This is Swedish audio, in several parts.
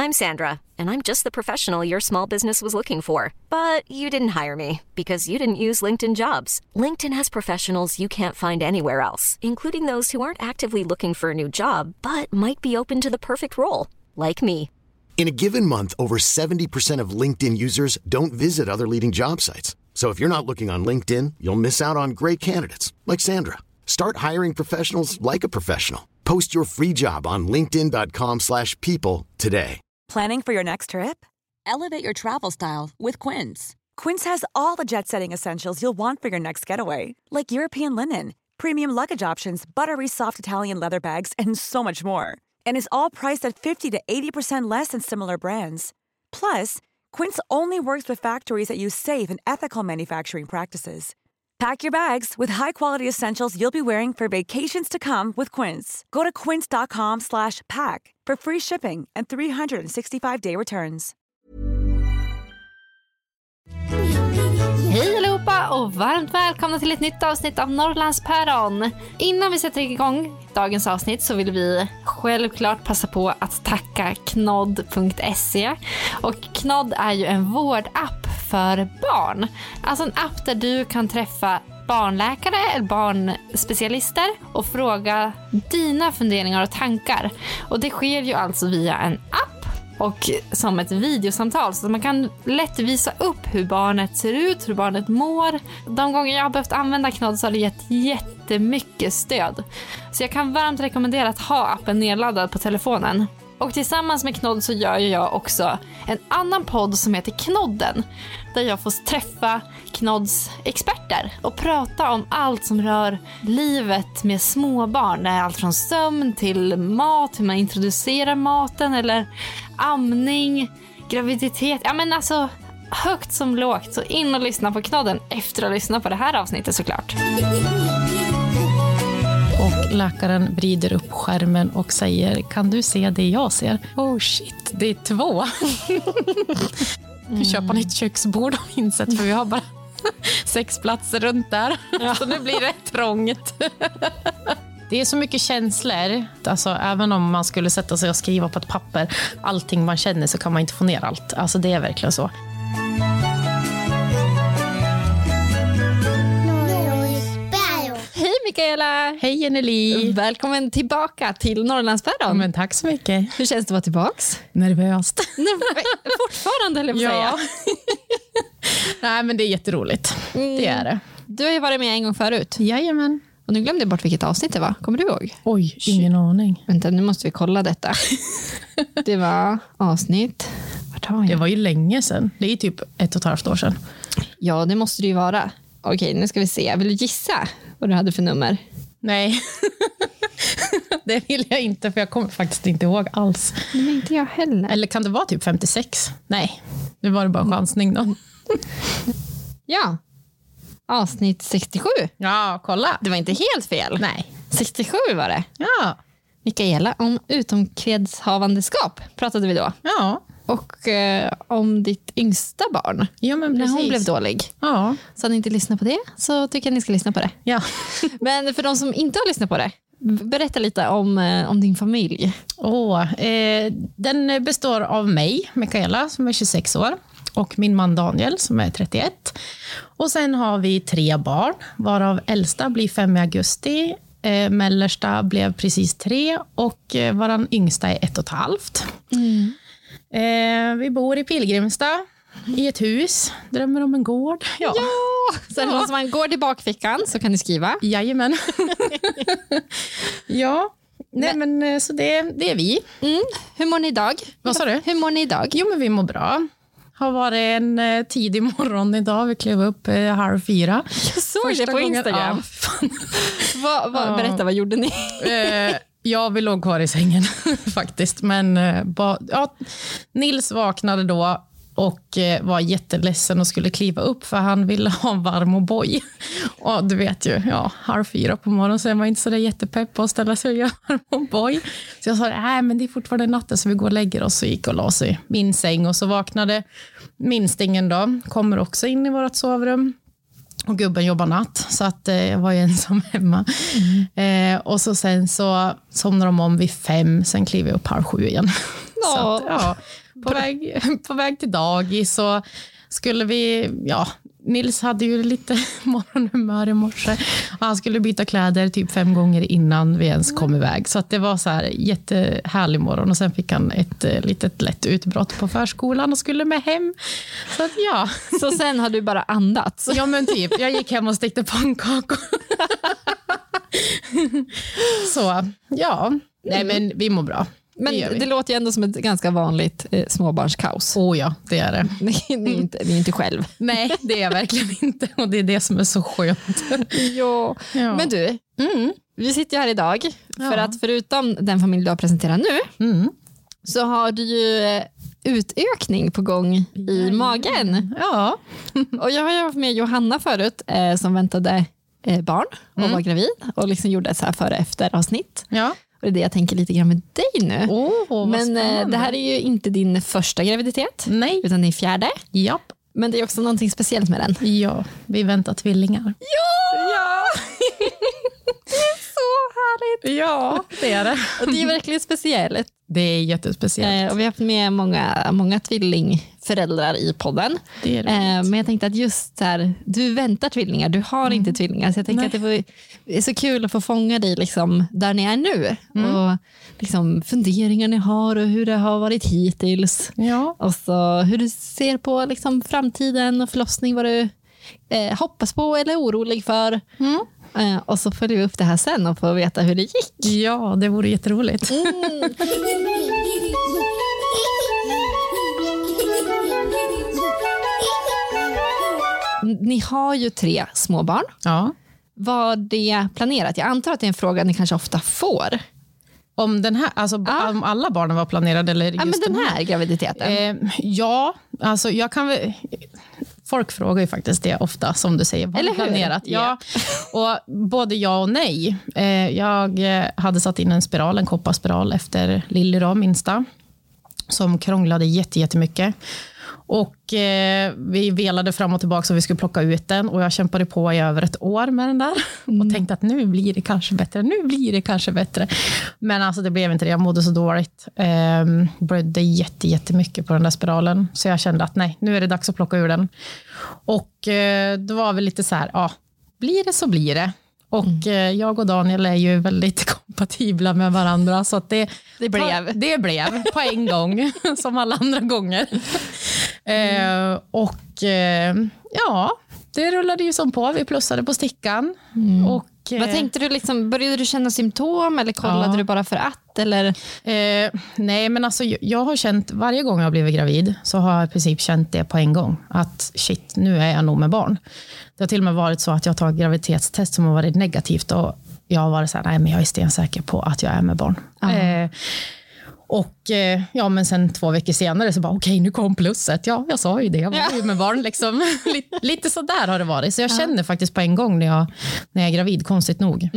I'm Sandra, and I'm just the professional your small business was looking for. But you didn't hire me because you didn't use LinkedIn Jobs. LinkedIn has professionals you can't find anywhere else, including those who aren't actively looking for a new job, but might be open to the perfect role, like me. In a given month, over 70% of LinkedIn users don't visit other leading job sites. So if you're not looking on LinkedIn, you'll miss out on great candidates like Sandra. Start hiring professionals like a professional. Post your free job on linkedin.com/people today. Planning for your next trip? Elevate your travel style with Quince. Quince has all the jet-setting essentials you'll want for your next getaway, like European linen, premium luggage options, buttery soft Italian leather bags, and so much more. And is all priced at 50 to 80% less than similar brands. Plus, Quince only works with factories that use safe and ethical manufacturing practices. Pack your bags with high-quality essentials you'll be wearing for vacations to come with Quince. Go to quince.com/pack for free shipping and 365-day returns. Hej allihopa och varmt välkomna till ett nytt avsnitt av Norrlandspäron. Innan vi sätter igång dagens avsnitt så vill vi självklart passa på att tacka knodd.se. Och Knodd är ju en vårdapp för barn. Alltså en app där du kan träffa barnläkare eller barnspecialister och fråga dina funderingar och tankar. Och det sker ju alltså via en app och som ett videosamtal, så man kan lätt visa upp hur barnet ser ut, hur barnet mår. De gånger jag har behövt använda Knodd så har det gett jättemycket stöd. Så jag kan varmt rekommendera att ha appen nedladdad på telefonen. Och tillsammans med Knodd så gör jag också en annan podd som heter Knodden, där jag får träffa Knodds experter och prata om allt som rör livet med småbarn. Det är allt från sömn till mat, hur man introducerar maten eller amning, graviditet. Ja men alltså högt som lågt, så in och lyssna på Knodden efter att lyssna på det här avsnittet såklart. Och läkaren vrider upp skärmen och säger: kan du se det jag ser? Oh shit, det är 2. Vi köper nytt köksbord och insett, för vi har bara 6 platser runt där. Ja. Så nu blir det trångt. Det är så mycket känslor. Alltså, även om man skulle sätta sig och skriva på ett papper allting man känner, så kan man inte få ner allt. Alltså det är verkligen så. Hej Mikaela! Hej Jenny! Välkommen tillbaka till Norrlandspäron. Men tack så mycket. Hur känns det att vara tillbaks? Nervöst. Fortfarande, eller vad säga? Nej, men det är jätteroligt. Det är det. Du har ju varit med en gång förut. Jajamän. Och nu glömde jag bort vilket avsnitt det var. Kommer du ihåg? Oj, ingen aning. Vänta, nu måste vi kolla detta. Det var avsnitt... Vart har jag? Det var ju länge sedan. Det är typ 1,5 år sedan. Ja, det måste det ju vara. Okej, nu ska vi se. Vill du gissa vad du hade för nummer? Nej, det vill jag inte, för jag kommer faktiskt inte ihåg alls. Men inte jag heller. Eller kan det vara typ 56? Nej, det var bara en chansning då. Ja, avsnitt 67. Ja, kolla. Det var inte helt fel. Nej. 67 var det. Ja. Mikaela, om utomkvedshavandeskap pratade vi då. Ja. Och om ditt yngsta barn. Ja, men när precis. hon blev dålig. Ja. Så om ni inte lyssnar på det, så tycker jag ni ska lyssna på det. Ja. Men för de som inte har lyssnat på det, berätta lite om din familj. Den består av mig, Mikaela, som är 26 år. Och min man Daniel som är 31. Och sen har vi 3 barn, varav äldsta blir 5 i augusti. Mellersta blev precis 3 och våran yngsta är 1,5. Vi bor i Pilgrimstad i ett hus, drömmer om en gård. Ja. Så är det någon som har en gård i bakfickan, så kan ni skriva. Jajamän. Ja. Nej, men så det är vi. Hur mår ni idag? Vad sa du? Hur mår ni idag? Jo, men vi mår bra. Har varit en tidig morgon idag. Vi klev upp 3:30. Jag såg det på Instagram. Berätta, vad gjorde ni? Ja, vi låg kvar i sängen faktiskt. Men Nils vaknade då och var jätteledsen och skulle kliva upp för han ville ha varm och boj. Och du vet ju, 3:30 på morgonen, så jag var inte så där jättepepp på att ställa sig och göra varm och boj. Så jag sa, nej men det är fortfarande natten så vi går och lägger oss, och gick och la sig i min säng. Och så vaknade minstingen då, kommer också in i vårt sovrum. Och gubben jobbar natt, så att jag var ju ensam hemma. Och så sen så somnar de om vid 5, sen kliver jag upp 6:30 igen. Så att, på väg till dagis så skulle vi, Nils hade ju lite morgonhumör i morse. Och han skulle byta kläder typ 5 gånger innan vi ens kom iväg. Så att det var så här jättehärlig morgon. Och sen fick han ett litet lätt utbrott på förskolan och skulle med hem. Så att Så sen har du bara andats? Ja men typ, jag gick hem och stekte pannkakor. Så, nej men vi mår bra. Men det låter ju ändå som ett ganska vanligt småbarnskaos. Ja, det är det. Ni är inte själv. Nej, det är jag verkligen inte. Och det är det som är så skönt. Ja. Men du, vi sitter här idag för att förutom den familj du har presenterat nu så har du ju utökning på gång i magen. Ja. Och jag har ju haft med Johanna förut som väntade barn och var gravid och liksom gjorde ett så här före efter avsnitt. Ja. Och det är det jag tänker lite grann med dig nu. Men det här är ju inte din första graviditet. Nej. Utan din 4:e. Japp. Men det är också någonting speciellt med den. Ja, vi väntar tvillingar. Ja! Det är så härligt. Ja, det är det. Och det är verkligen speciellt. Det är jättespeciellt. Och vi har haft med många tvillingföräldrar i podden. Det är men jag tänkte att just här, du väntar tvillingar, du har inte tvillingar. Så jag tänkte att det är så kul att få fånga dig liksom, där ni är nu. Och liksom, funderingar ni har och hur det har varit hittills. Ja. Och så hur du ser på liksom, framtiden och förlossning, vad du hoppas på eller är orolig för. Och så följer vi upp det här sen och får veta hur det gick. Ja, det vore jätteroligt. Ni har ju 3 småbarn. Ja. Var det planerat? Jag antar att det är en fråga ni kanske ofta får. Om den här, alltså om alla barnen var planerade eller just men den här graviditeten? Alltså jag kan väl... Folk frågar ju faktiskt det ofta, som du säger. Var det planerat? Ja. Och både ja och nej. Jag hade satt in en kopparspiral efter Lilly då, minsta. Som krånglade jättemycket. Och vi velade fram och tillbaka så vi skulle plocka ut den. Och jag kämpade på i över ett år med den där. Och tänkte att nu blir det kanske bättre. Men alltså det blev inte det. Jag mådde så dåligt. Blödde jättemycket på den där spiralen. Så jag kände att nej, nu är det dags att plocka ur den. Och det var väl lite så här, blir det så blir det. Och jag och Daniel är ju väldigt kompatibla med varandra. Så att det blev på en gång, som alla andra gånger. Det rullade ju som på. Vi plussade på stickan. Och, vad tänkte du? Liksom, började du känna symptom eller kollade du bara för att? Eller? Nej, men alltså, jag har känt, varje gång jag har blivit gravid så har jag i princip känt det på en gång. Att shit, nu är jag nog med barn. Det har till och med varit så att jag har tagit graviditetstest som har varit negativt och jag har varit så här, nej men jag är stensäker på att jag är med barn. Men sen 2 veckor senare så bara okej, nu kom plusset. Ja, jag sa ju det, jag var ju med barn liksom. Lite så där har det varit. Så jag känner faktiskt på en gång när jag är gravid, konstigt nog.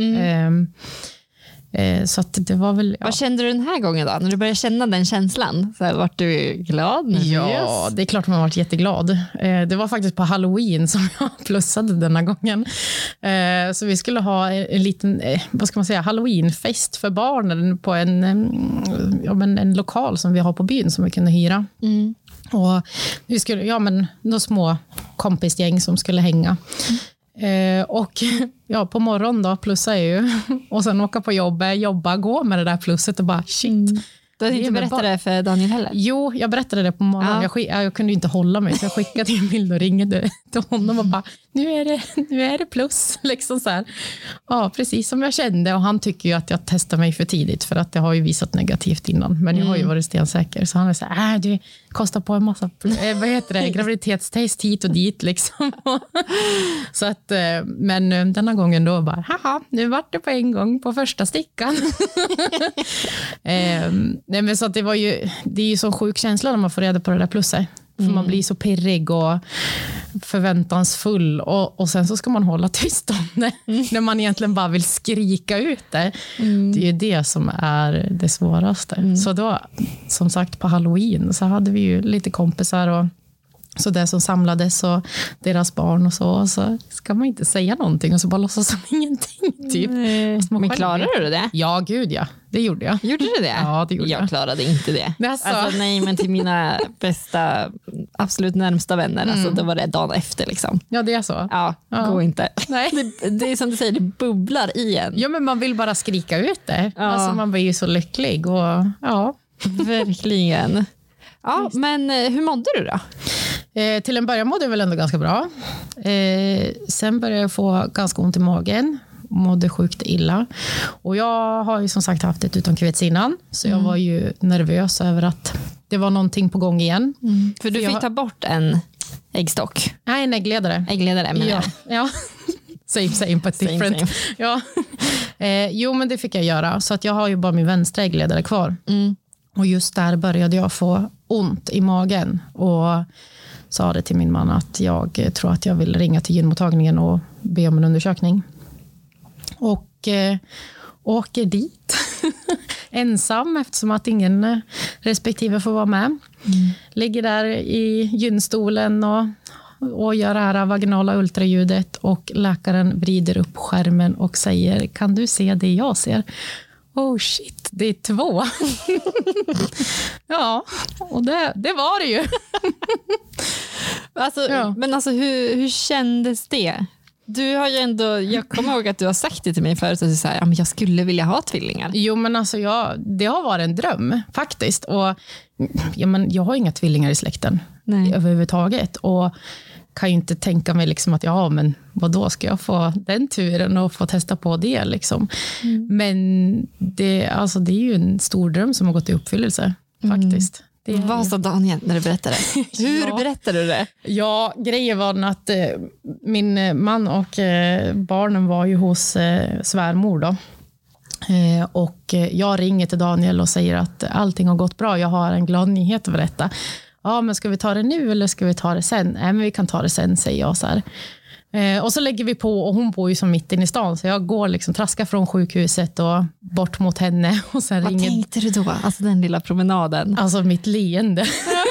Så att det var väl... Vad kände du den här gången då? När du började känna den känslan? Så här, vart du glad? Ja, det är klart man har varit jätteglad. Det var faktiskt på Halloween som jag plussade denna gången. Så vi skulle ha en liten, vad ska man säga, Halloweenfest för barnen på en lokal som vi har på byn som vi kunde hyra. Och vi skulle, några små kompisgäng som skulle hänga. Och på morgon då plussar jag ju och sen åka på jobba, gå med det där plusset och bara shit. Du hade inte berättat det för Daniel heller? Jo, jag berättade det på morgonen. Jag kunde ju inte hålla mig så jag skickade till en bild och ringde till honom och bara, nu är det plus. Liksom så här. Ja, precis som jag kände. Och han tycker ju att jag testar mig för tidigt för att det har ju visat negativt innan. Men jag har ju varit stensäker. Så han är så här, det kostar på en massa, graviditetstest hit och dit liksom. Så att, men denna gången då bara, haha, nu var det på en gång på första stickan. Nej, men så att det är ju så sjuk känsla när man får reda på det där plusset. För man blir så pirrig och förväntansfull och sen så ska man hålla tyst om det när man egentligen bara vill skrika ut det. Det är ju det som är det svåraste. Så då, som sagt, på Halloween så hade vi ju lite kompisar och Så det som samlades och deras barn och så ska man inte säga någonting och så bara låtsas som ingenting typ. Men klarade du det? Ja, gud ja. Det gjorde jag. Gjorde du det? Ja, det gjorde jag. Jag klarade inte det. Alltså, nej, men till mina bästa, absolut närmsta vänner, alltså det var det dagen efter liksom. Ja, det är så. Ja, gå inte. Nej. Det är som du säger, det bubblar igen. Ja, men man vill bara skrika ut det. Ja. Alltså man blir ju så lycklig och ja. Verkligen. Ja, men hur mådde du då? Till en början mådde jag väl ändå ganska bra. Sen började jag få ganska ont i magen. Mådde sjukt illa. Och jag har ju som sagt haft ett utomkveds innan. Så jag var ju nervös över att det var någonting på gång igen. För du fick ta bort en äggstock. Nej, en äggledare. Äggledare menar jag. Ja. Same but different. Same. Ja. Jo, men det fick jag göra. Så att jag har ju bara min vänstra äggledare kvar. Och just där började jag få ont i magen. Och sa det till min man att jag tror att jag vill ringa till gynmottagningen och be om en undersökning. Och åker dit ensam eftersom att ingen respektive får vara med. Ligger där i gynstolen och gör det här vaginala ultraljudet och läkaren vrider upp skärmen och säger, kan du se det jag ser? Oh shit, det är 2. Ja, och det var det ju. Alltså, ja. Men alltså hur kändes det? Du har ju ändå, jag kommer ihåg att du har sagt det till mig förut, att så här, ja, men jag skulle vilja ha tvillingar. Jo, men alltså det har varit en dröm faktiskt. Och ja, men jag har inga tvillingar i släkten överhuvudtaget. Och kan ju inte tänka mig liksom att men vad ska jag få den turen och få testa på det liksom. Men det är ju en stor dröm som har gått i uppfyllelse faktiskt. Vad sa Daniel när du berättade? Hur berättade du det? Ja, grejen var att min man och barnen var ju hos svärmor då. Och jag ringer till Daniel och säger att allting har gått bra. Jag har en glad nyhet att berätta. Ja, men ska vi ta det nu eller ska vi ta det sen? Nej, men vi kan ta det sen, säger jag så här. Och så lägger vi på, och hon bor ju som mitt inne i stan, så jag går liksom, traskar från sjukhuset och bort mot henne. Och sen vad tänkte du då? Alltså den lilla promenaden. Alltså mitt leende.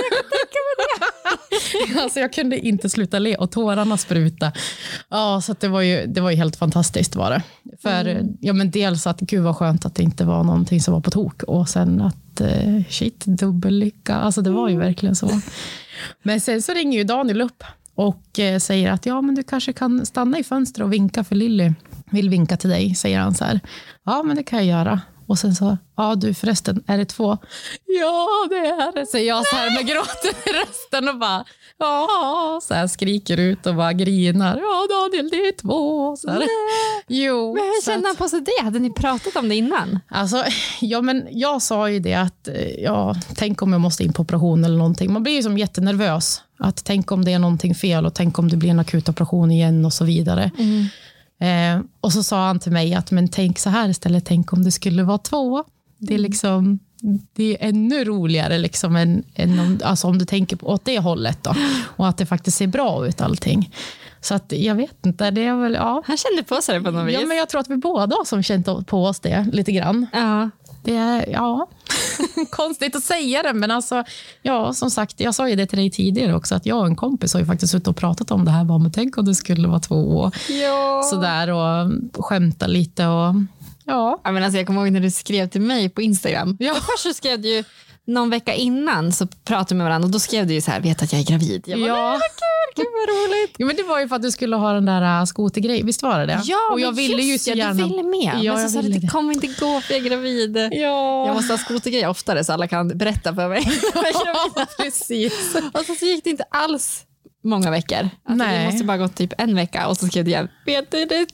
Alltså jag kunde inte sluta le och tårarna spruta. Ja, så att det var ju helt fantastiskt var det. För ja, men dels att gud var skönt att det inte var någonting som var på tok, och sen att shit, dubbellycka. Alltså det var ju verkligen så. Men sen så ringer ju Daniel upp och säger att men du kanske kan stanna i fönstret och vinka, för Lilly vill vinka till dig, säger han så här. Ja, men det kan jag göra. Och sen så, du förresten, är det 2? Ja, det är det, säger jag så här med gråten i rösten och bara, så här skriker ut och bara grinar. Ja, Daniel, det är 2. Så här. Jo. Men hur kände han på sig det? Hade ni pratat om det innan? Alltså, men jag sa ju det att, tänk om jag måste in på operation eller någonting. Man blir ju som jättenervös. Att tänk om det är någonting fel och tänk om det blir en akut operation igen och så vidare. Och så sa han till mig att men tänk så här istället, tänk om det skulle vara 2. Det är liksom, det är ännu roligare liksom än alltså om du tänker på åt det hållet då, och att det faktiskt ser bra ut allting. Så att jag vet inte, det är väl Han kände på sig det på något vis. Ja, men jag tror att vi båda som känt på oss det lite grann. Ja. Det är konstigt att säga det, men alltså som sagt, jag sa ju det till dig tidigare också, att jag och en kompis har ju faktiskt ute och pratat om det här, men tänk om det skulle vara 2 sådär, och skämta lite och men alltså jag kommer ihåg när du skrev till mig på Instagram. Först så skrev du ju någon vecka innan, så pratade vi med varandra och då skrev du ju så här, vet att jag är gravid. Jag bara, vad kul, vad roligt. Ja, men det var ju för att du skulle ha den där skotergrejen, visst var det? Ja, och jag ville ju så gärna. Du ville med. Ja, men så sa du, det kommer inte gå för jag är gravid. Ja. Jag måste ha skotergrej oftare så alla kan berätta för mig. Ja, precis. Och så gick det inte alls många veckor. Alltså, det måste bara gått typ 1 vecka och så skrev du igen, vet du, det är 2.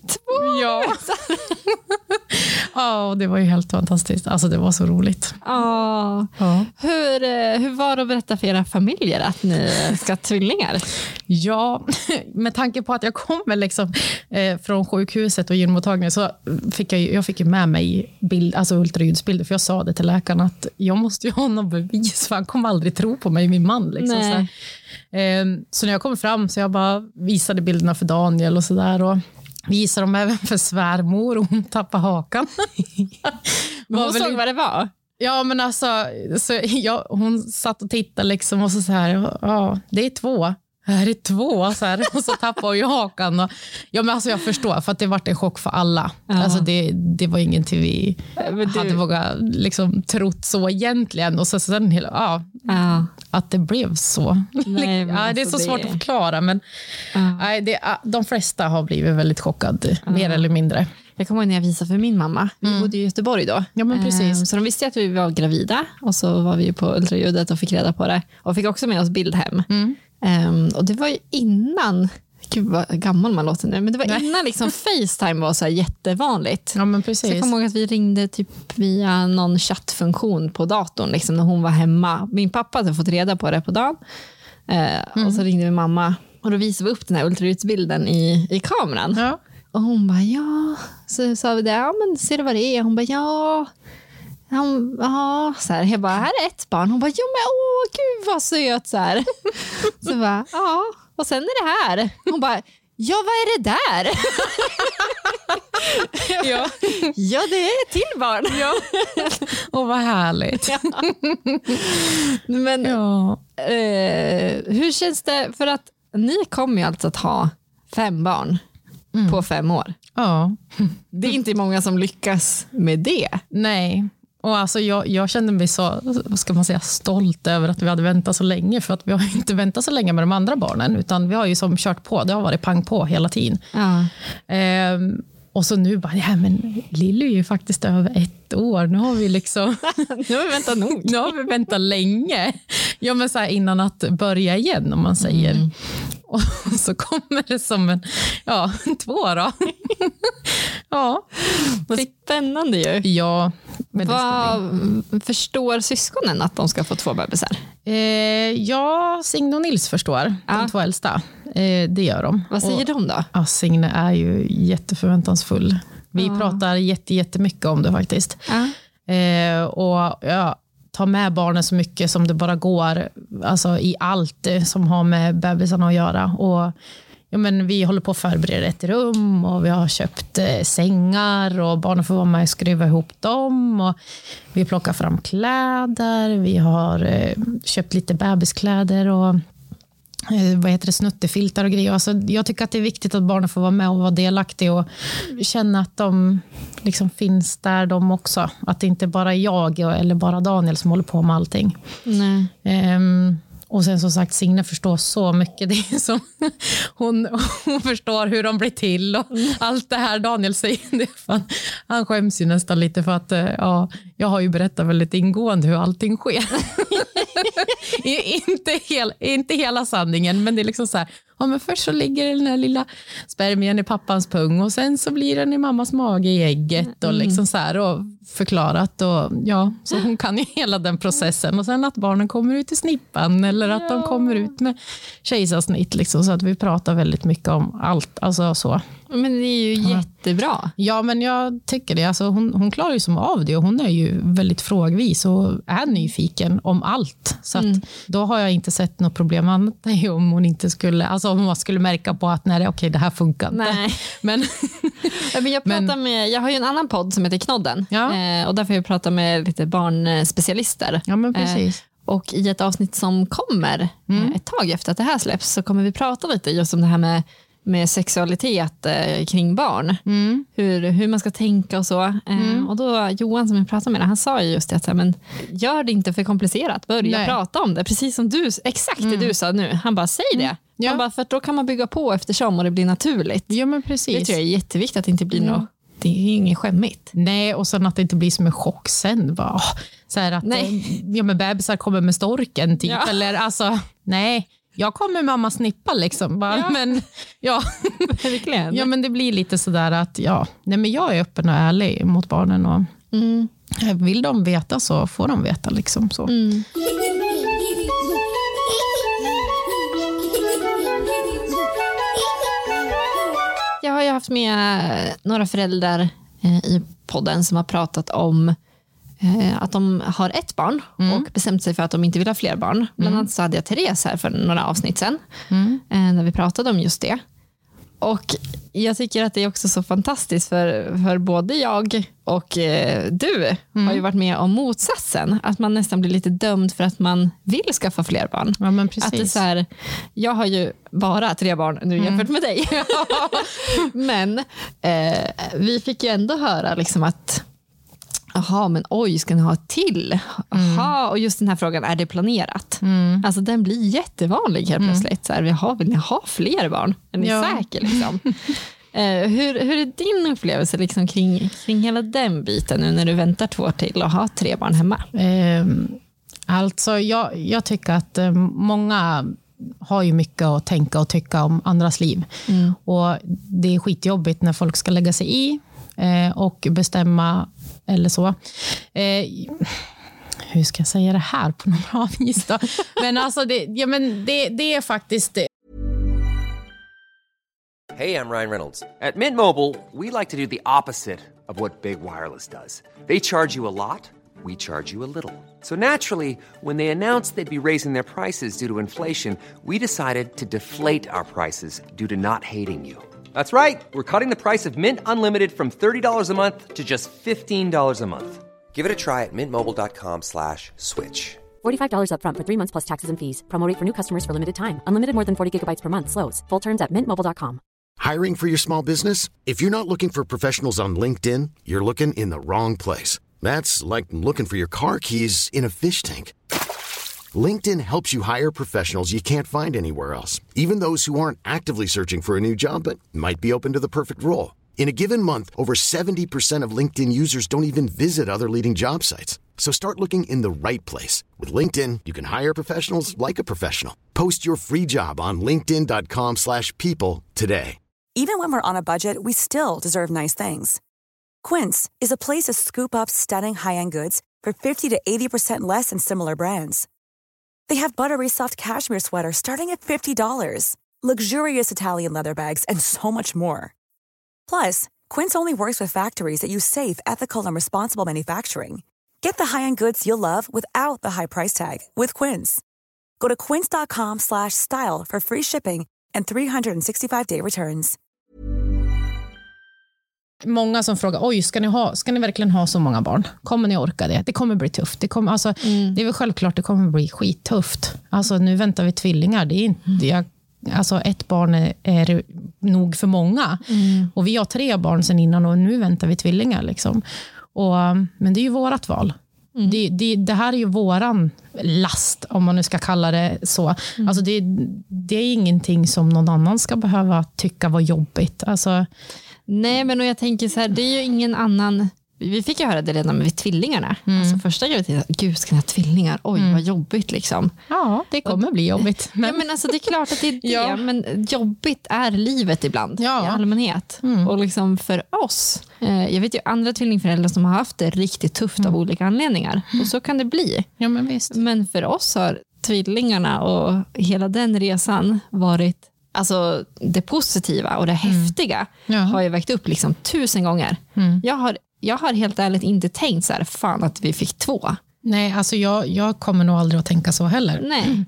Ja, det var ju helt fantastiskt. Alltså det var så roligt. Hur var det att berätta för era familjer att ni ska ha tvillingar? Ja, med tanke på att jag kommer liksom från sjukhuset och gynmottagningen, så fick jag fick ju med mig alltså ultraljudsbilder, för jag sa det till läkaren att jag måste ju ha någon bevis, för han kommer aldrig tro på mig, min man liksom. Så när jag kom fram så jag bara visade bilderna för Daniel och sådär, och visade dem även för svärmor, och hon tappade hakan. Men hon såg vad det var? Ja, men alltså, hon satt och tittade liksom och så här, ja, det är 2. Här är 2 så här, och så tappade hon ju hakan. Och, ja, men alltså jag förstår, för att det varit en chock för alla. Ja. Alltså det var ingenting vi hade vågat liksom trott så egentligen. Och så sen hela, att det blev så. Nej, men det är så svårt att förklara, men de flesta har blivit väldigt chockade, mer eller mindre. Jag kommer ihåg när jag visade för min mamma. Vi bodde i Göteborg då. Ja, men precis. Så de visste att vi var gravida. Och så var vi på ultraljudet och fick reda på det. Och fick också med oss bild hem. Och det var ju innan... Gud vad gammal man låter nu. Men det var innan liksom FaceTime var så här jättevanligt. Ja, men precis. Så jag kommer ihåg att vi ringde typ via någon chattfunktion på datorn. Liksom, när hon var hemma. Min pappa hade fått reda på det på dagen. Och så ringde vi mamma. Och då visade vi upp den här ultraljudsbilden i kameran. Ja. Och hon bara, ja. Så sa vi det, ja men ser du vad det är? Hon bara, ja. Så här. Jag bara, här är ett barn. Hon bara, ja men gud vad söt. Så här. Så bara, ja. Och sen är det här. Hon bara, ja vad är det där? Ja, det är ett till barn. Ja. Och vad härligt. Ja. Men hur känns det, för att ni kommer ju alltså att ha 5 barn på 5 år. Ja. Det är inte många som lyckas med det. Nej. Och alltså jag kände mig så, vad ska man säga, stolt över att vi hade väntat så länge. För att vi har inte väntat så länge med de andra barnen. Utan vi har ju som kört på, det har varit pang på hela tiden. Ja. Och så nu bara, men Lilly är ju faktiskt över 1 år. Nu har vi liksom... nu har vi väntat nog. Nu har vi väntat länge. Ja, men så här, innan att börja igen, om man säger. Och så kommer det som en 2 då. Ja. Vad spännande ju. Ja. Vad förstår syskonen att de ska få 2 bebisar? Ja, Signe och Nils förstår. De 2 äldsta. Det gör de. Vad säger de då? Ja, Signe är ju jätteförväntansfull. Vi pratar jättemycket om det faktiskt. Och ta med barnen så mycket som det bara går. Alltså i allt som har med bebisarna att göra. Och men vi håller på att förbereda ett rum och vi har köpt sängar och barnen får vara med och skruva ihop dem och vi plockar fram kläder, vi har köpt lite bebiskläder och snuttefiltar och grejer. Alltså, jag tycker att det är viktigt att barnen får vara med och vara delaktiga och känna att de liksom finns där de också. Att det inte bara är jag eller bara Daniel som håller på med allting. Nej. Och sen som sagt, Signe förstår så mycket. Det är som hon förstår hur de blir till och allt det här Daniel säger. Det han skäms ju nästan lite för att jag har ju berättat väldigt ingående hur allting sker. inte hela sanningen, men det är liksom så här. Ja, men först så ligger den här lilla spermien i pappans pung och sen så blir den i mammas mage i ägget och liksom så här och förklarat och så hon kan ju hela den processen och sen att barnen kommer ut i snippan eller att de kommer ut med kejsarsnitt liksom, så att vi pratar väldigt mycket om allt, alltså så. Men det är ju jättebra. Ja, men jag tycker det. Alltså, hon klarar ju som av det och hon är ju väldigt frågvis och är nyfiken om allt. Så att då har jag inte sett något problem annat om hon inte skulle, alltså om man skulle märka på att nej, okej, det här funkar inte. Nej. Men jag har ju en annan podd som heter Knodden. Ja. Och där får jag prata med lite barnspecialister. Ja, men precis. Och i ett avsnitt som kommer ett tag efter att det här släpps så kommer vi prata lite just om det här med sexualitet kring barn. Hur man ska tänka och så. Och då Johan som jag pratade med, han sa ju just det att men, gör det inte för komplicerat. Börja prata om det. Precis som du, exakt det du sa nu. Han bara, säg det. Ja. Han bara, för då kan man bygga på eftersom och det blir naturligt. Ja, men precis. Det tror jag är jätteviktigt att det inte blir något. Det är ju inget skämmigt. Nej, och sen att det inte blir som en chock sen. Bara, så här att men bebisar kommer med storken typ. Ja. Eller alltså, nej. Jag kommer med mamma snippa liksom. Bara, men verkligen. Ja, men det blir lite sådär att men jag är öppen och ärlig mot barnen och vill de veta så får de veta liksom så. Jag har ju haft med några föräldrar i podden som har pratat om att de har ett barn och bestämt sig för att de inte vill ha fler barn. Bland annat så hade jag Therese här för några avsnitt sedan när vi pratade om just det. Och jag tycker att det är också så fantastiskt för både jag och du har ju varit med om motsatsen. Att man nästan blir lite dömd för att man vill skaffa fler barn. Ja, men precis. Att det är så här, jag har ju bara 3 barn nu jämfört med dig. Men vi fick ju ändå höra liksom att jaha, men oj, ska ni ha till? Jaha, och just den här frågan, är det planerat? Alltså den blir jättevanlig helt plötsligt. Så här, vill ni ha fler barn? Är ni säker liksom? Hur är din upplevelse liksom kring hela den biten nu när du väntar 2 år till och har 3 barn hemma? Alltså jag tycker att många har ju mycket att tänka och tycka om andras liv. Och det är skitjobbigt när folk ska lägga sig i och bestämma eller så. Hur ska jag säga det här på något bra vis då? Men alltså det är faktiskt... Hey, I'm Ryan Reynolds. At Mint Mobile, we like to do the opposite of what Big Wireless does. They charge you a lot, we charge you a little. So naturally, when they announced they'd be raising their prices due to inflation, we decided to deflate our prices due to not hating you. That's right. We're cutting the price of Mint Unlimited from $30 a month to just $15 a month. Give it a try at mintmobile.com/switch. $45 up front for 3 months plus taxes and fees. Promo rate for new customers for limited time. Unlimited more than 40 gigabytes per month. Slows full terms at mintmobile.com. Hiring for your small business? If you're not looking for professionals on LinkedIn, you're looking in the wrong place. That's like looking for your car keys in a fish tank. LinkedIn helps you hire professionals you can't find anywhere else, even those who aren't actively searching for a new job but might be open to the perfect role. In a given month, over 70% of LinkedIn users don't even visit other leading job sites. So start looking in the right place. With LinkedIn, you can hire professionals like a professional. Post your free job on linkedin.com/people today. Even when we're on a budget, we still deserve nice things. Quince is a place to scoop up stunning high-end goods for 50 to 80% less than similar brands. They have buttery soft cashmere sweaters starting at $50, luxurious Italian leather bags, and so much more. Plus, Quince only works with factories that use safe, ethical, and responsible manufacturing. Get the high-end goods you'll love without the high price tag with Quince. Go to quince.com/style for free shipping and 365-day returns. Många som frågar, oj, ska ni verkligen ha så många barn? Kommer ni orka det? Det kommer bli tufft. Det är väl självklart det kommer bli skittufft. Alltså nu väntar vi tvillingar. Det är inte, alltså ett barn är nog för många. Och vi har 3 barn sedan innan och nu väntar vi tvillingar liksom. Men det är ju vårat val. Det här är ju våran last, om man nu ska kalla det så. Alltså det är ingenting som någon annan ska behöva tycka var jobbigt. Alltså... Nej, men och jag tänker så här, det är ju ingen annan. Vi fick ju höra det redan med tvillingarna. Alltså första graviditeten, gud ska ni ha tvillingar? Oj, vad jobbigt liksom. Ja, det kommer bli jobbigt. Men... Ja, men alltså det är klart att det är det. Men jobbigt är livet ibland i allmänhet. Och liksom för oss, jag vet ju andra tvillingföräldrar som har haft det riktigt tufft av olika anledningar. Och så kan det bli. Ja, men visst. Men för oss har tvillingarna och hela den resan varit... Alltså det positiva och det häftiga har ju väckt upp liksom 1000 gånger. Jag har helt ärligt inte tänkt så här, fan att vi fick 2. Nej, alltså jag kommer nog aldrig att tänka så heller. Nej,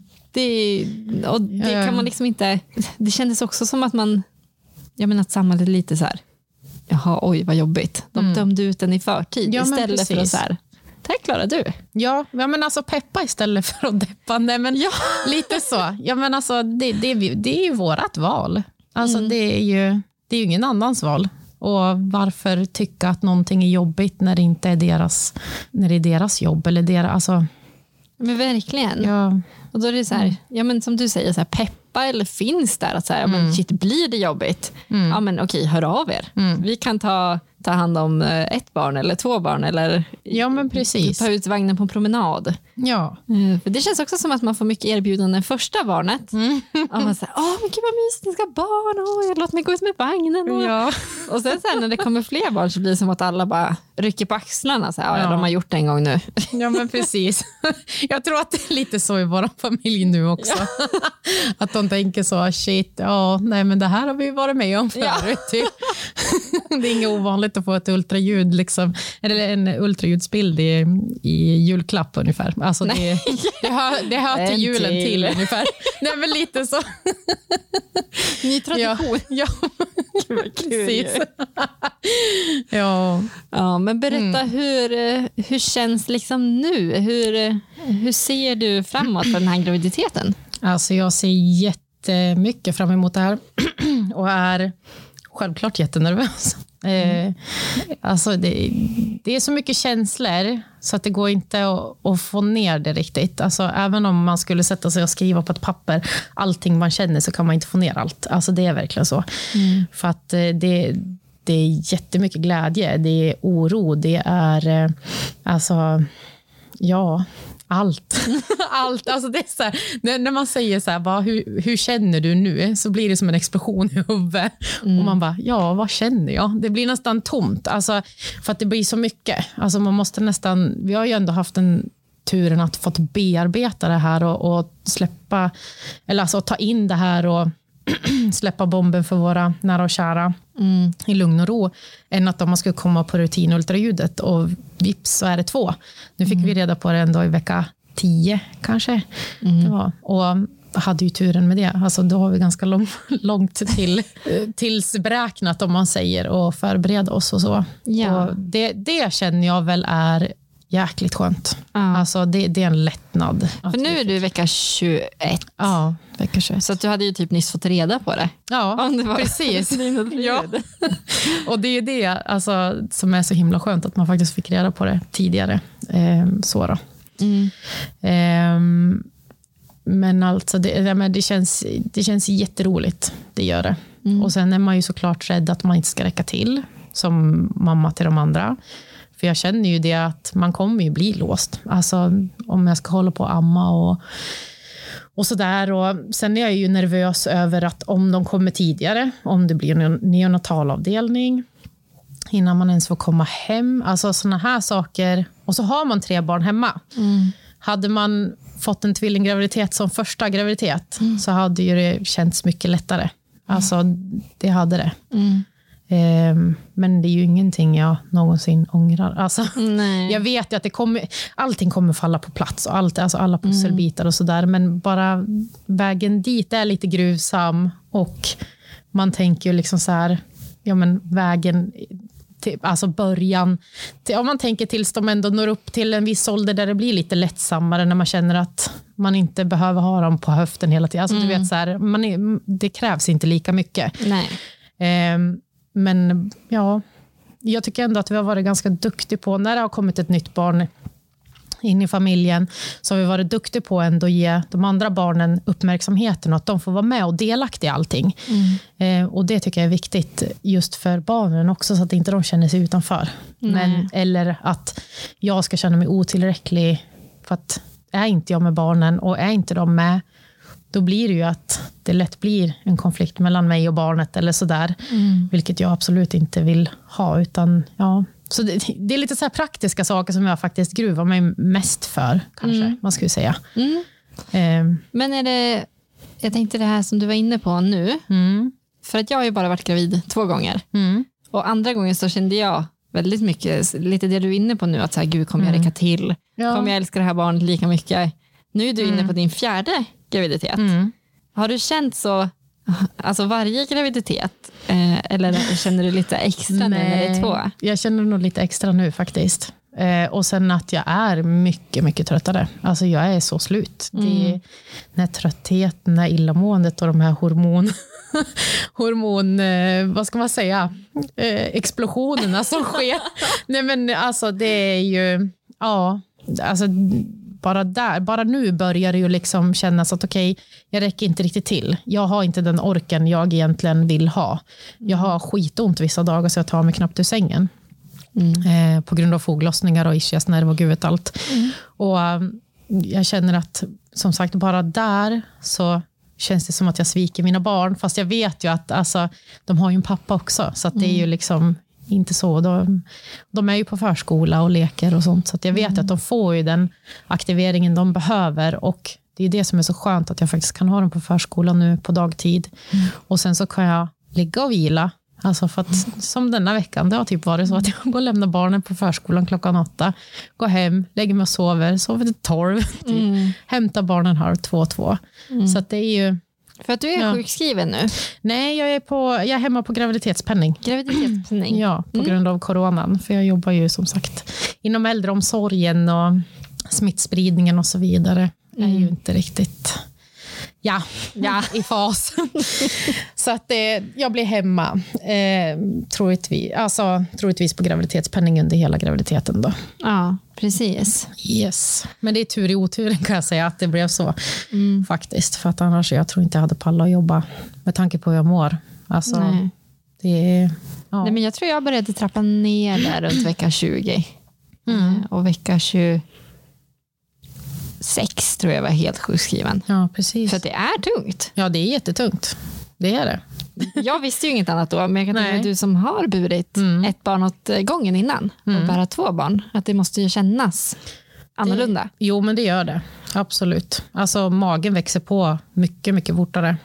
det kan man liksom inte. Det kändes också som att jag menar att samhället lite så här, jaha, oj vad jobbigt. De dömde ut den i förtid istället för att så här, tack Klara, du. Ja, men alltså peppa istället för att deppa. Nej, men lite så. Ja, men alltså det är ju vårat val. Alltså det är ju ingen annans val. Och varför tycka att någonting är jobbigt när det inte är deras jobb eller deras, alltså. Men verkligen. Ja. Och då är det så här, ja men som du säger så här, peppa eller finns där att så här, ja, men shit, blir det jobbigt? Ja men okej, hör av er. Vi kan ta hand om 1 barn eller 2 barn eller men precis. Ta ut vagnen på promenad. Ja. För det känns också som att man får mycket erbjudanden första barnet. Och man säger, men gud vad mysigt, ni ska ha barn, låt mig gå ut med vagnen. Och sen när det kommer fler barn så blir det som att alla bara rycker på axlarna. Så här, de har gjort det en gång nu. Ja men precis. Jag tror att det är lite så i vår familj nu också. Att de tänker så, shit, nej men det här har vi varit med om förut. Det är inget ovanligt att få ett ultraljud liksom, eller en ultraljudsbild i julklapp ungefär. Alltså det hör till julen till ungefär. Nej, men lite så. Ny tradition. Ja. Precis. Ja, men berätta hur känns liksom nu? Hur ser du framåt på den här graviditeten? Alltså jag ser jättemycket fram emot det här och är självklart jättenervös. Alltså det är så mycket känslor så att det går inte att få ner det riktigt. Alltså även om man skulle sätta sig och skriva på ett papper allting man känner, så kan man inte få ner allt. Alltså det är verkligen så. För att det är jättemycket glädje, det är oro, det är alltså allt. Alltså det är så här, när man säger så här, hur känner du nu? Så blir det som en explosion i huvudet. Och man bara, vad känner jag? Det blir nästan tomt. Alltså, för att det blir så mycket. Alltså man måste nästan, vi har ju ändå haft turen att fått bearbeta det här och släppa, eller alltså ta in det här och släppa bomben för våra nära och kära i lugn och ro, än att man skulle komma på rutinultraljudet och vips så är det 2. Nu fick vi reda på det ändå i vecka 10 kanske. Det var. Och hade ju turen med det. Alltså då har vi ganska långt tills beräknat, om man säger, och förbereda oss och så. Ja. Och det känner jag väl är jäkligt skönt. Alltså det är en lättnad. För nu är du vecka 21. Ja, vecka 21. Så att du hade ju typ nyss fått reda på det. Ja, det var precis. Ja. Och det är det alltså, som är så himla skönt, att man faktiskt fick reda på det tidigare. Så då. Men alltså det känns jätteroligt. Det gör det. Och sen är man ju såklart rädd att man inte ska räcka till som mamma till de andra. För jag känner ju det att man kommer ju bli låst. Alltså om jag ska hålla på och amma och sådär. Och sen är jag ju nervös över att om de kommer tidigare, om det blir en neonatalavdelning innan man ens får komma hem. Alltså såna här saker. Och så har man 3 barn hemma. Hade man fått en tvillinggraviditet som första graviditet så hade ju det känts mycket lättare. Alltså det hade det. Men det är ju ingenting jag någonsin ångrar. Alltså, jag vet ju att allting kommer falla på plats och alltså alla pusselbitar och sådär, men bara vägen dit är lite grusam och man tänker ju liksom så här, men vägen till, alltså början till, om man tänker tills de ändå når upp till en viss ålder där det blir lite lättsammare, när man känner att man inte behöver ha dem på höften hela tiden. Alltså du vet så här, det krävs inte lika mycket. Nej. Men jag tycker ändå att vi har varit ganska duktiga på, när det har kommit ett nytt barn in i familjen, så har vi varit duktiga på ändå att ge de andra barnen uppmärksamheten och att de får vara med och delaktiga i allting. Och det tycker jag är viktigt just för barnen också, så att inte de känner sig utanför. Eller att jag ska känna mig otillräcklig, för att är inte jag med barnen och är inte de med, då blir det ju att det lätt blir en konflikt mellan mig och barnet eller sådär. Vilket jag absolut inte vill ha, utan så det är lite så här praktiska saker som jag faktiskt gruvar mig mest för, kanske man skulle säga. Men är det, jag tänkte det här som du var inne på nu, för att jag har ju bara varit gravid 2 gånger. Och andra gången så kände jag väldigt mycket, lite det du är inne på nu, att så här, gud, kommer jag räcka till? Kommer jag älska det här barnet lika mycket? Nu är du inne på din 4:e graviditet. Har du känt så, alltså varje graviditet, eller känner du lite extra nu när det är 2? Jag känner nog lite extra nu faktiskt. Och sen att jag är mycket, mycket tröttare. Alltså jag är så slut. Det är den här tröttheten, den här illamåendet och de här vad ska man säga, explosionerna som sker. Nej men alltså det är ju, alltså bara nu börjar det ju liksom kännas att okej, jag räcker inte riktigt till. Jag har inte den orken jag egentligen vill ha. Jag har skitont vissa dagar så jag tar mig knappt ur sängen. På grund av foglossningar och ischiasnerv och gud vet allt. Och jag känner att, som sagt, bara där så känns det som att jag sviker mina barn. Fast jag vet ju att alltså, de har ju en pappa också. Så att det är ju liksom inte så. De är ju på förskola och leker och sånt. Så att jag vet att de får ju den aktiveringen de behöver. Och det är det som är så skönt, att jag faktiskt kan ha dem på förskola nu på dagtid. Och sen så kan jag ligga och vila Alltså för att som denna veckan, det har typ varit så att jag går och lämnar barnen på förskolan 8:00, går hem, lägger mig och sover till 12, typ. Hämtar barnen 1:30. Så att det är ju... För att du är sjukskriven nu? Nej, jag är hemma på graviditetspenning. Graviditetspenning? Ja, på grund av coronan. För jag jobbar ju som sagt inom äldreomsorgen och smittspridningen och så vidare. Är ju inte riktigt... Ja, i fas. Så att jag blir hemma troligtvis på graviditetspenning under hela graviditeten då. Ja, precis. Yes. Men det är tur i oturen kan jag säga att det blev så faktiskt. För att annars jag tror inte jag hade pallat att jobba med tanke på hur jag mår. Alltså, Nej. det är... Ja. Nej, men jag tror jag började trappa ner där runt vecka 20. Och vecka 26 tror jag var helt sjukskriven. Ja, precis. För att det är tungt. Ja, det är jättetungt. Det är det. Jag visste ju inget annat då, men jag kan tänka att du som har burit ett barn åt gången innan och bära 2 barn, att det måste ju kännas annorlunda. Jo, men det gör det. Absolut. Alltså magen växer på mycket, mycket fortare.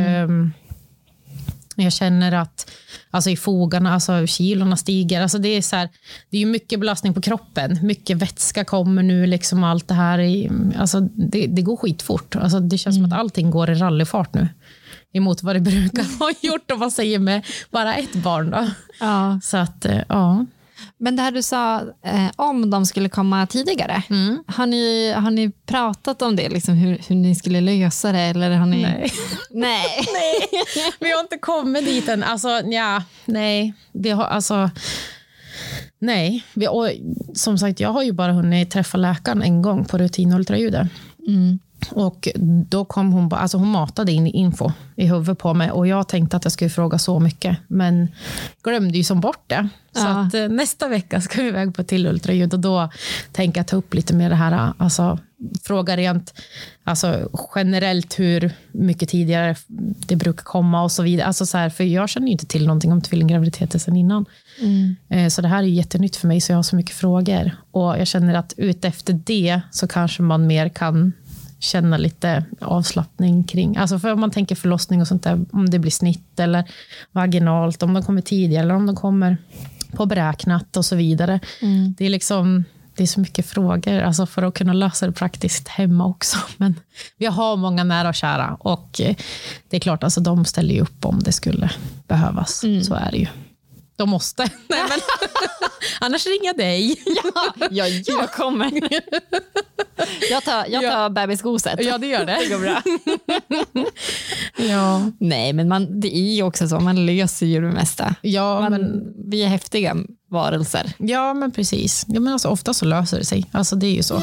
Jag känner att alltså i fogarna, alltså kilorna stiger. Alltså det är så här, det är ju mycket belastning på kroppen. Mycket vätska kommer nu liksom, allt det här. Alltså det går skitfort. Alltså det känns som att allting går i rallyfart nu. Emot vad det brukar ha gjort om man säger med bara ett barn då. Ja. Så att, ja. Men det här du sa om de skulle komma tidigare. Har ni pratat om det? Liksom hur ni skulle lösa det? Eller har ni... Nej. Vi har inte kommit dit än. Alltså, nej. Vi har, alltså... Nej. Och, som sagt, jag har ju bara hunnit träffa läkaren en gång på rutinultraljudet. Och då kom hon, alltså hon matade in info i huvudet på mig och jag tänkte att jag skulle fråga så mycket, men glömde ju som bort det. Så att nästa vecka ska vi iväg på till ultraljud och då tänker jag ta upp lite mer det här, alltså fråga rent, alltså generellt hur mycket tidigare det brukar komma och så vidare. Alltså så här, för jag känner ju inte till någonting om tvillinggraviditeter sedan innan. Så det här är jättenytt för mig, så jag har så mycket frågor och jag känner att ut efter det så kanske man mer kan känna lite avslappning kring, alltså för om man tänker förlossning och sånt där, om det blir snitt eller vaginalt, om de kommer tidigare eller om de kommer på beräknat och så vidare. Det är liksom, det är så mycket frågor, alltså för att kunna lösa det praktiskt hemma också, men vi har många nära och kära och det är klart, alltså de ställer ju upp om det skulle behövas, så är det ju. De måste. Nej, men annars ringer dig. Ja, jag kommer. Jag tar bebisgoset. Ja, det gör det. Det går bra. Ja. Nej, men det är ju också så. Man löser ju det mesta. Ja, vi är häftiga varelser. Ja, men precis. Ja, men alltså, ofta så löser det sig. Alltså det är ju så.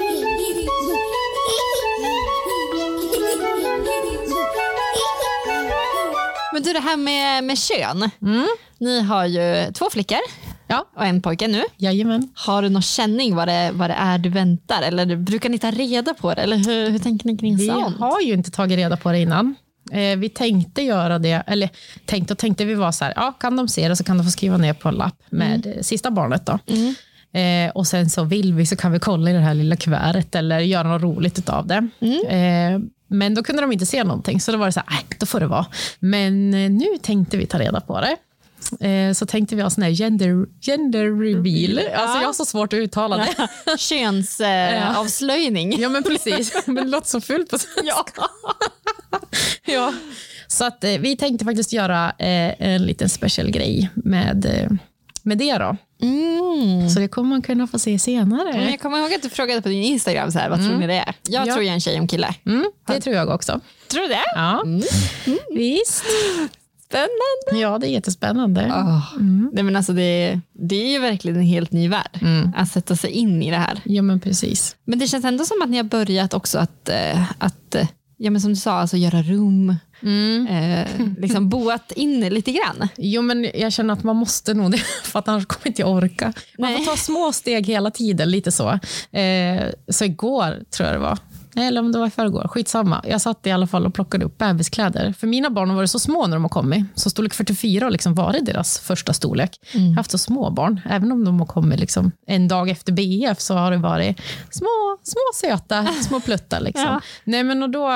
Men du, det här med kön. Ni har ju 2 flickor. Ja. Och en pojke nu. Jajamän. Har du någon känning vad det är du väntar? Eller brukar ni ta reda på det? Eller hur tänker ni kring sånt? Vi har ju inte tagit reda på det innan. Vi tänkte göra det. Eller tänkte vi var så här, ja, kan de se det så kan de få skriva ner på en lapp med sista barnet då. Och sen så vill vi så kan vi kolla i det här lilla kuvertet eller göra något roligt utav det. Men då kunde de inte se någonting, så då var det så här, då får det vara. Men nu tänkte vi ta reda på det. Så tänkte vi ha sån här gender reveal. Alltså jag har så svårt att uttala det. Könsavslöjning. Ja, men precis. Men det låter så fult på svenska. Ja. Så att vi tänkte faktiskt göra en liten special grej med det då. Så det kommer man kunna få se senare. Men jag kommer ihåg att du frågade på din Instagram så här, vad tror ni det är? Jag tror jag är en tjej och en kille. Det tror jag också. Tror du det? Ja. Visst. Spännande. Ja, det är jättespännande. Nej, men alltså det är ju verkligen en helt ny värld att sätta sig in i det här. Ja, men precis. Men det känns ändå som att ni har börjat också att ja, men som du sa, alltså göra rum, liksom boat in lite grann. Jo, men jag känner att man måste nog det, för att annars kommer inte jag orka. Man får ta små steg hela tiden, lite så. Så igår tror jag det var. Eller om det var i förrgår, skitsamma. Jag satt i alla fall och plockade upp bebiskläder. För mina barn har varit så små när de har kommit. Så storlek 44 har liksom varit deras första storlek. Jag har haft så små barn. Även om de har kommit liksom en dag efter BF så har det varit små söta, små pluttar liksom. Nej, men och då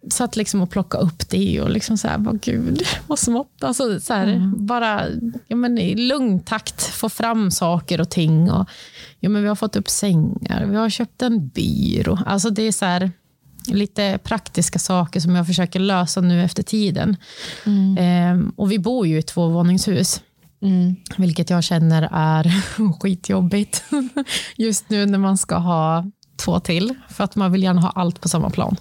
satt liksom och plockade upp det och liksom så här, vad gud, vad smått. Alltså så här, bara i lugn takt få fram saker och ting. Och, men vi har fått upp sängar, vi har köpt en byrå. Alltså det är så här lite praktiska saker som jag försöker lösa nu efter tiden. Och vi bor ju i 2-våningshus. Vilket jag känner är skitjobbigt just nu när man ska ha 2 till, för att man vill gärna ha allt på samma plan.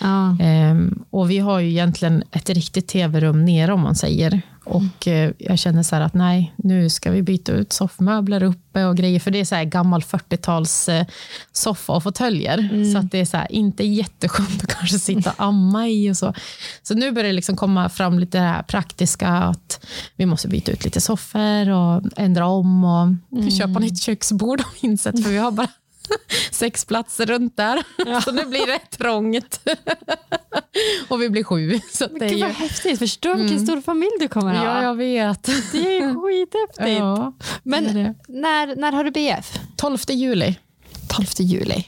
Och vi har ju egentligen ett riktigt tv-rum nere, om man säger, och jag känner så här att nej, nu ska vi byta ut soffmöbler uppe och grejer, för det är så här gammal 40-tals soffa och fåtöljer, så att det är så här, inte jätteskönt att kanske sitta och amma i och så nu börjar det liksom komma fram lite det här praktiska, att vi måste byta ut lite soffor och ändra om och köpa nytt köksbord och insett, för vi har bara 6 platser runt där. Så nu blir det trångt. Och vi blir 7. Så det är ju... vad häftigt. Förstår vilken stor familj du kommer ha. Ja, jag vet. Det är skithäftigt. Ja, men när har du BF? 12 juli. 12 juli.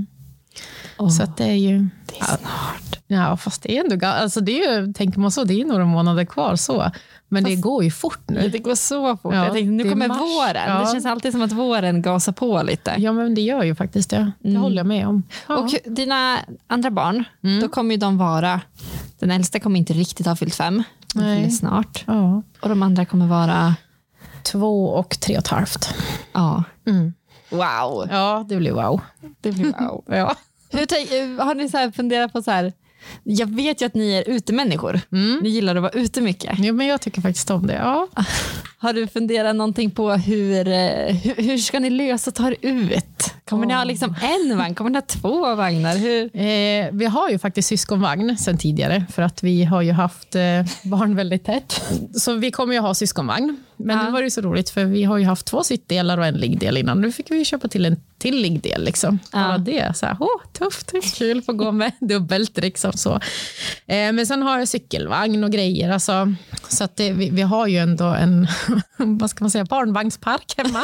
Så att det är ju... Det är snart. Ja, fast det är ändå... Alltså det är ju, tänker man så, det är några månader kvar så. Men det går ju fort nu. Det går så fort. Ja, jag tänkte, nu kommer mars. våren. Ja. Det känns alltid som att våren gasar på lite. Ja, men det gör ju faktiskt det. Det håller jag med om. Ja. Och dina andra barn, då kommer ju de vara... Den äldsta kommer inte riktigt ha fyllt 5. Nej. Snart. Ja. Och de andra kommer vara... 2 och 3,5. Ja. Wow. Ja, det blir wow. Det blir wow. Ja. Har ni så här funderat på så här... Jag vet ju att ni är utemänniskor. Ni gillar att vara ute mycket. Ja, men jag tycker faktiskt om det. Ja. Har du funderat någonting på hur ska ni lösa att ta er ut? Kommer ni ha liksom en vagn? Kommer ni ha 2 vagnar? Vi har ju faktiskt syskonvagn sedan tidigare, för att vi har ju haft barn väldigt tätt. Så vi kommer ju ha syskonvagn. Men nu var det ju så roligt, för vi har ju haft 2 sittdelar och en liggdel innan. Nu fick vi ju köpa till en till liggdel liksom. Bara det, så här, tufft, kul för att gå med dubbelt liksom så. Men sen har jag cykelvagn och grejer, alltså, så att vi har ju ändå en vad ska man säga, barnvagnspark hemma.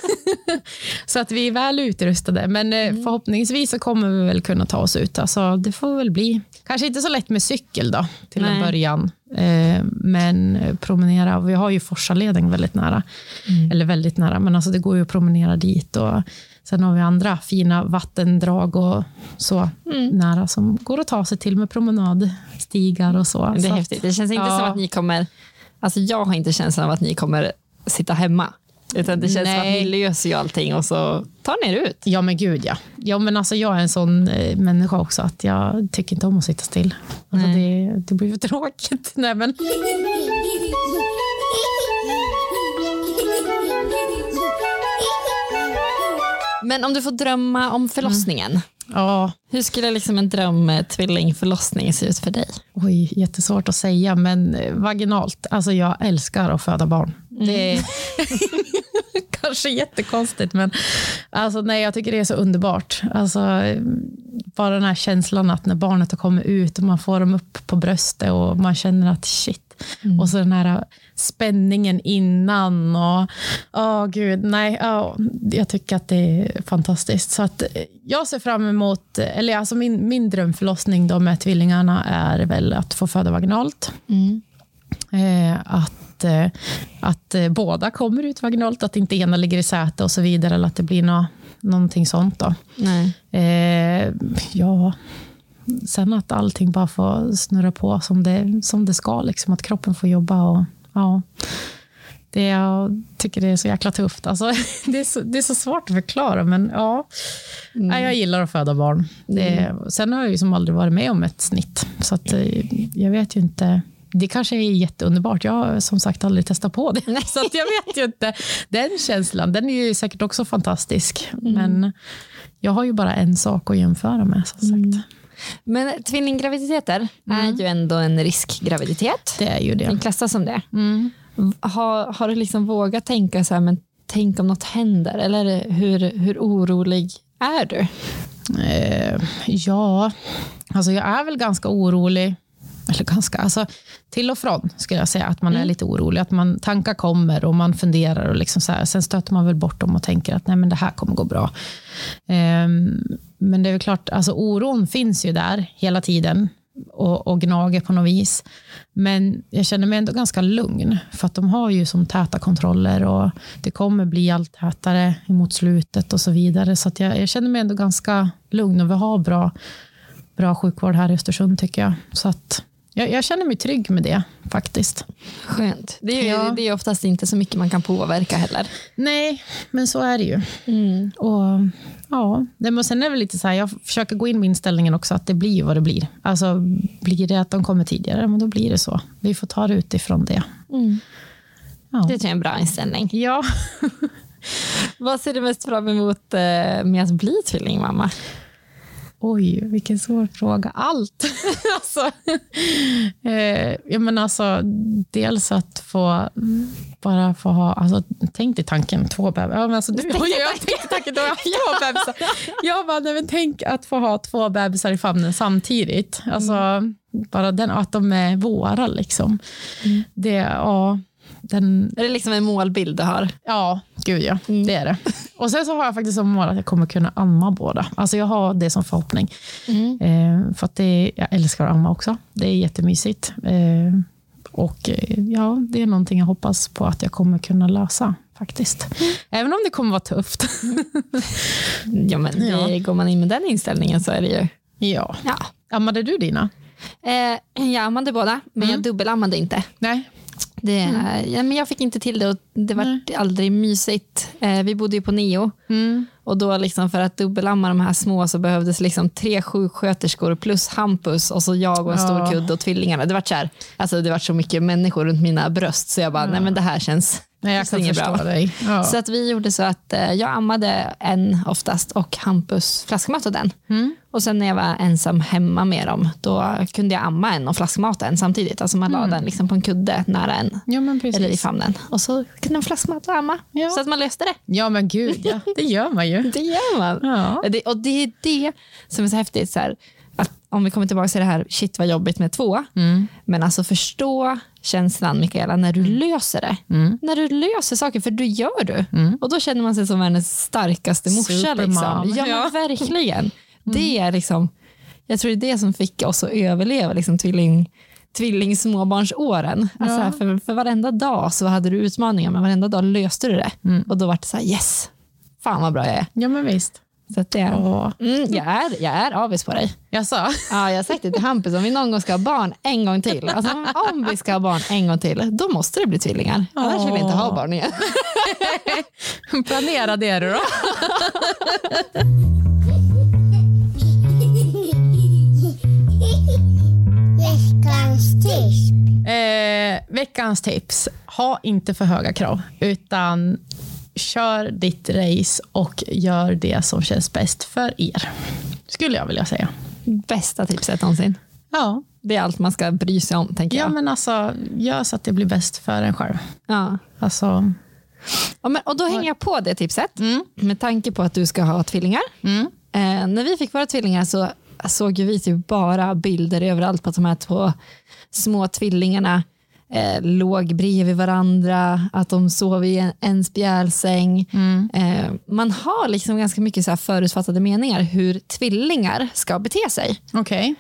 Så att vi är väl utrustade, men förhoppningsvis så kommer vi väl kunna ta oss ut. Alltså, det får väl bli, kanske inte så lätt med cykel då till en början. Men promenera, vi har ju Forsaleden väldigt nära, eller väldigt nära, men alltså det går ju att promenera dit, och sen har vi andra fina vattendrag och så nära som går att ta sig till med promenadstigar och så. Det är så häftigt. Det känns inte som att ni kommer, alltså jag har inte känslan av att ni kommer sitta hemma. Utan det känns som att ni löser ju allting och så tar ni er ut. Ja, men gud ja. Ja, men alltså jag är en sån människa också, att jag tycker inte om att sitta still. Alltså det blir ju tråkigt. Nej, men... Men om du får drömma om förlossningen. Ja. Hur skulle liksom en drömtvillingförlossning se ut för dig? Oj, jättesvårt att säga, men vaginalt. Alltså jag älskar att föda barn. Det är kanske jättekonstigt, men alltså, nej, jag tycker det är så underbart. Alltså, bara den här känslan att när barnet har kommit ut och man får dem upp på bröstet och man känner att shit. Och så den här spänningen innan och gud, nej, jag tycker att det är fantastiskt. Så att jag ser fram emot, eller alltså min drömförlossning då med tvillingarna är väl att få föda vaginalt. Att båda kommer ut vaginalt, att inte ena ligger i säte och så vidare, eller att det blir någonting sånt då. Nej. Ja, sen att allting bara får snurra på som det ska, liksom, att kroppen får jobba och ja. Jag tycker det är så jäkla tufft. Alltså, det är så svårt att förklara, men ja. Jag gillar att föda barn. Sen har jag ju som aldrig varit med om ett snitt, så att jag vet ju inte. Det kanske är jätteunderbart. Jag har som sagt aldrig testat på det. Så att jag vet ju inte. Den känslan, den är ju säkert också fantastisk. Men jag har ju bara en sak att jämföra med, som sagt. Men tvillinggraviditeter är ju ändå en riskgraviditet. Det är ju det. En klassas som det. Har du liksom vågat tänka så här, men tänk om något händer? Eller hur orolig är du? Ja, alltså jag är väl ganska orolig. Eller ganska, alltså till och från skulle jag säga att man är lite orolig, att tankar kommer och man funderar och liksom så här, sen stöter man väl bort dem och tänker att nej, men det här kommer gå bra. Men det är väl klart, alltså oron finns ju där hela tiden, och gnager på något vis. Men jag känner mig ändå ganska lugn, för att de har ju som täta kontroller och det kommer bli allt tätare emot slutet och så vidare. Så att jag känner mig ändå ganska lugn och vi har bra sjukvård här i Östersund, tycker jag. Så att jag känner mig trygg med det faktiskt. Skönt. Det är oftast inte så mycket man kan påverka heller. Nej, men så är det ju. Och ja, men sen är det väl lite så här, jag försöker gå in med inställningen också att det blir vad det blir. Alltså blir det att de kommer tidigare, men då blir det så. Vi får ta det utifrån det. Ja. Det är en bra inställning. Ja. Vad ser du mest fram emot med att bli tvillingmamma? Oj, vilken svår fråga. Allt. Jag menar alltså, dels att få ha, alltså tänk dig tanken 2 bebisar. Ja, men alltså, jag tänkte tanken då jag har 2 bebisar. Jag bara, nej, men tänk att få ha 2 bebisar i famnen samtidigt. Alltså bara att de är våra liksom. Det, är det liksom en målbild du har? Ja, gud ja, det är det. Och sen så har jag faktiskt som mål att jag kommer kunna amma båda. Alltså jag har det som förhoppning. För att jag älskar att amma också. Det är jättemysigt. Och ja, det är någonting jag hoppas på att jag kommer kunna lösa faktiskt. Även om det kommer vara tufft. Ja, men går man in med den inställningen så är det ju... Ja. Ammade du dina? Jag ammade båda, men jag dubbelammade inte. Nej. Men jag fick inte till det och det var aldrig mysigt. Vi bodde ju på Neo och då liksom för att dubbelamma de här små så behövdes liksom 3 sjuksköterskor plus Hampus och så jag och en stor kudde och tvillingarna. Det var så här, alltså det var så mycket människor runt mina bröst så jag bara, nej men det här känns... Nej, jag kan förstå dig. Ja. Så att vi gjorde så att jag ammade en oftast och Hampus flaskmatade den. Och sen när jag var ensam hemma med dem, då kunde jag amma en och flaskmata en samtidigt. Alltså man la den liksom på en kudde nära en. Ja, men precis. Eller i famnen. Och så kunde man flaskmata och amma. Ja. Så att man löste det. Ja men gud, ja. Det gör man ju. Det gör man. Ja. Och det är det som är så häftigt så här, att om vi kommer tillbaka till det här, shit vad jobbigt med 2. Men alltså förstå känslan, Mikaela, när du löser det. När du löser saker, för du gör du. Och då känner man sig som världens starkaste morsa. Liksom. Ja, men verkligen. Det är liksom, jag tror det är det som fick oss att överleva liksom, tvilling småbarnsåren. Alltså, för varenda dag så hade du utmaningar, men varenda dag löste du det. Och då var det så här, yes, fan vad bra jag är. Ja men visst. Så att jag är avis på dig. Jag sa. Ja, jag har sagt det till Hampus, om vi någon gång ska ha barn en gång till. Alltså om vi ska ha barn en gång till, då måste det bli tvillingar. Annars vill vi inte ha barn igen. Planera det då. Veckans tips. Ha inte för höga krav, utan kör ditt race och gör det som känns bäst för er. Skulle jag vilja säga. Bästa tipset någonsin. Ja. Det är allt man ska bry sig om, tänker jag. Ja, men alltså, gör så att det blir bäst för en själv. Ja. Alltså... Ja, men, och då hänger jag på det tipset. Med tanke på att du ska ha tvillingar. När vi fick våra tvillingar så såg vi typ bara bilder överallt på att de här 2 små tvillingarna låg bredvid varandra, att de sov i en spjälsäng. Man har liksom ganska mycket så här förutfattade meningar hur tvillingar ska bete sig. Okej.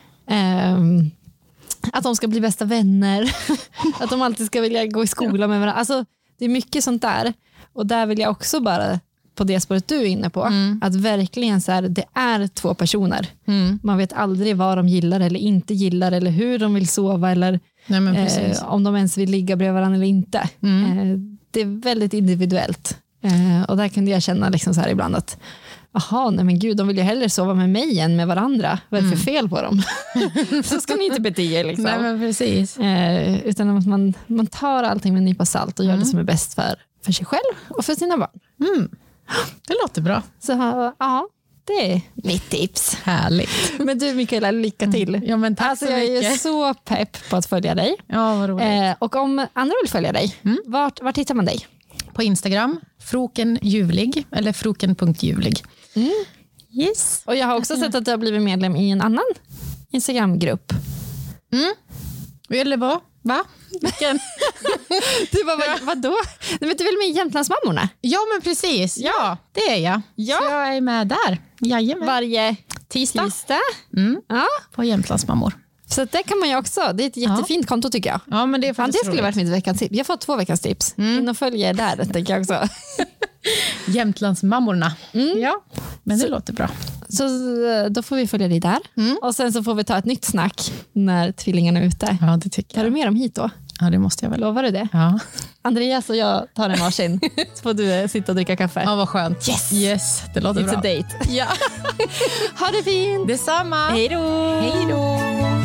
Att de ska bli bästa vänner. Att de alltid ska vilja gå i skolan med varandra. Alltså, det är mycket sånt där. Och där vill jag också bara, på det spåret du är inne på, att verkligen så här, det är 2 personer. Man vet aldrig vad de gillar eller inte gillar, eller hur de vill sova, eller om de ens vill ligga bredvid varandra eller inte. Det är väldigt individuellt. Och där kunde jag känna liksom så här ibland att nej men gud, de vill ju hellre sova med mig än med varandra. Vad är det för fel på dem? Så ska ni inte bete er liksom. Nej, men precis. Utan att man tar allting med en nypa salt och gör det som är bäst för sig själv och för sina barn. Det låter bra. Så ja, det är mitt tips. Härligt. Men du Mikaela, lycka till. Ja, men tack så mycket. Jag är så pepp på att följa dig. Ja, vad roligt. Och om andra vill följa dig, vart hittar man dig? På Instagram, frokenljuvlig eller froken.ljuvlig. Yes. Och jag har också sett att du har blivit medlem i en annan Instagram-grupp. Eller vad? Va? Vilken? Du bara, vadå? Du vet väl med Jämtlandsmammorna? Ja, men precis. Ja, det är jag. Ja. Så jag är med där. Jajamän. Varje tisdag. Ja. På Jämtlandsmammor. Så att det kan man ju också. Det är ett jättefint konto tycker jag. Ja, men det är faktiskt det skulle varit mitt veckans tips. Jag får 2 veckans tips. In och följer där, tänker jag också. Jämtlandsmammorna. Ja, men det låter bra. Så då får vi följa dig där. Och sen så får vi ta ett nytt snack när tvillingarna är ute. Ja, det tycker jag. Tar du med dem hit då? Ja, det måste jag väl. Lovar du det? Ja. Andreas och jag tar en varsin. Så får du sitta och dricka kaffe. Ja, vad skönt. Yes, det låter It's bra. a date. Ja. Ha det fint. Detsamma. Hej då. Hej då.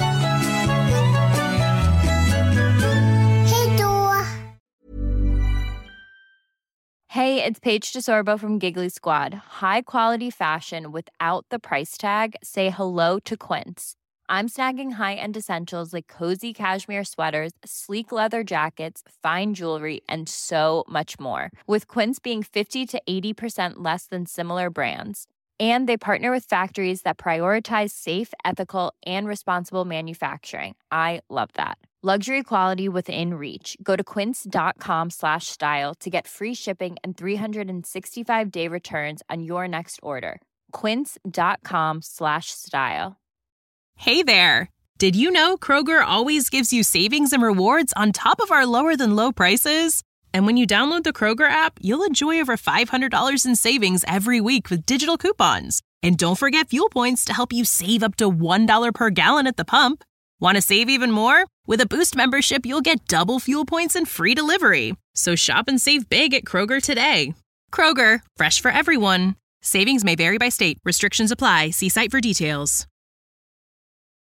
Hey, it's Paige DeSorbo from Giggly Squad. High quality fashion without the price tag. Say hello to Quince. I'm snagging high-end essentials like cozy cashmere sweaters, sleek leather jackets, fine jewelry, and so much more. With Quince being 50 to 80% less than similar brands. And they partner with factories that prioritize safe, ethical, and responsible manufacturing. I love that. Luxury quality within reach. Go to quince.com/style to get free shipping and 365-day returns on your next order. Quince.com/style. Hey there. Did you know Kroger always gives you savings and rewards on top of our lower than low prices? And when you download the Kroger app, you'll enjoy over $500 in savings every week with digital coupons. And don't forget fuel points to help you save up to $1 per gallon at the pump. Want to save even more? With a Boost membership, you'll get double fuel points and free delivery. So shop and save big at Kroger today. Kroger, fresh for everyone. Savings may vary by state. Restrictions apply. See site for details.